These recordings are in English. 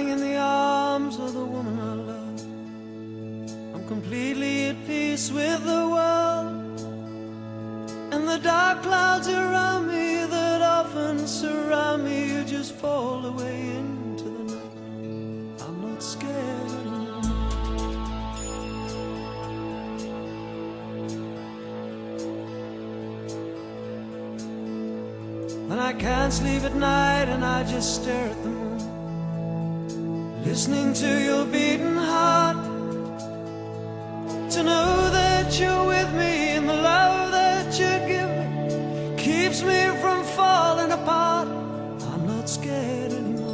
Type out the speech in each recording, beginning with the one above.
lying in the arms of the woman I love, I'm completely at peace with the world. And the dark clouds around me that often surround me, you just fall away into the night. I'm not scared anymore. And I can't sleep at night and I just stare at the moon, listening to your beating heart, to know that you're with me and the love that you give me keeps me from falling apart. I'm not scared anymore.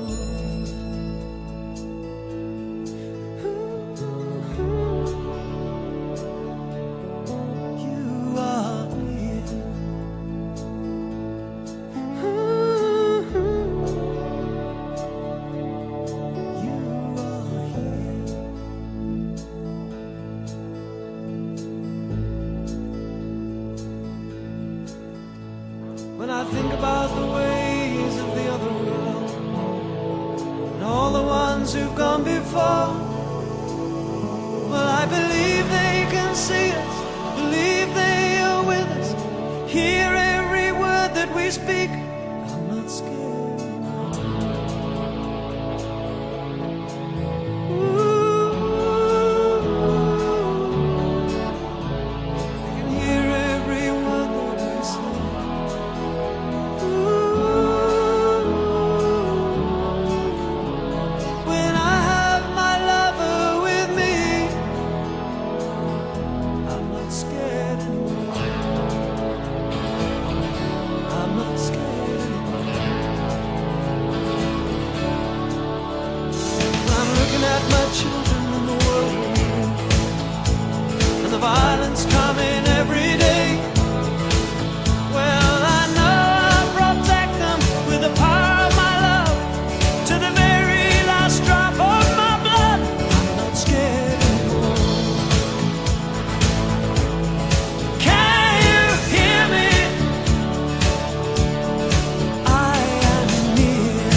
You are here. You are here. When I think about the ways of the other world and all the ones who've gone before, well, I believe they can see us, believe they are with us, hear every word that we speak. I'm not scared. I can hear every word that we say. When I have my lover with me, I'm not scared anymore. I'm not scared anymore. When I'm looking at my children and the world and the violence coming every day, well, I know I'll protect them with the power of my love to the very last drop of my blood. I'm not scared anymore. Can you hear me? I am near.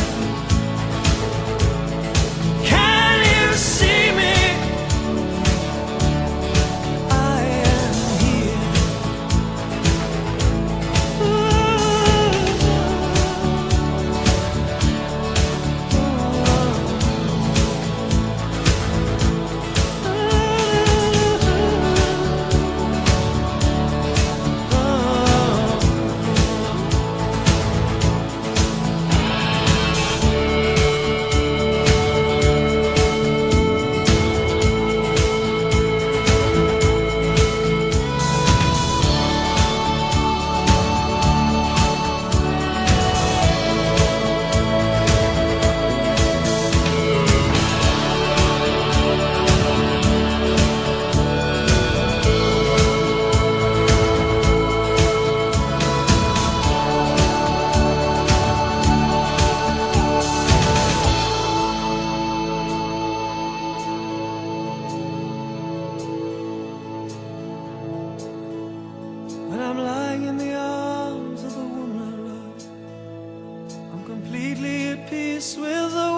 Can you see me? I am here. When I'm lying in the arms of the woman I love, I'm completely at peace with the